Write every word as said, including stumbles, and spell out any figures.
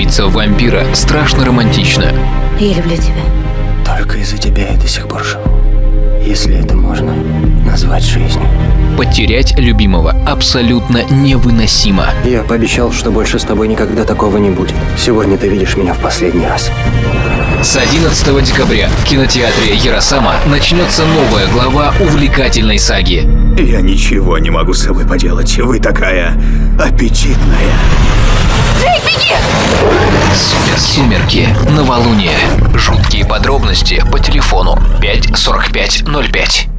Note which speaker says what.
Speaker 1: влюбиться в вампира страшно романтично.
Speaker 2: Я люблю тебя.
Speaker 3: Только из-за тебя я до сих пор живу. Если это можно назвать жизнью.
Speaker 1: Потерять любимого абсолютно невыносимо.
Speaker 3: Я пообещал, что больше с тобой никогда такого не будет. Сегодня ты видишь меня в последний раз.
Speaker 1: С одиннадцатого декабря в кинотеатре Яросама начнется новая глава увлекательной саги.
Speaker 4: Я ничего не могу с собой поделать. Вы такая аппетитная.
Speaker 2: Джейк, беги!
Speaker 1: Супер сумерки, новолуние. Жуткие подробности по телефону пять сорок пять ноль пять.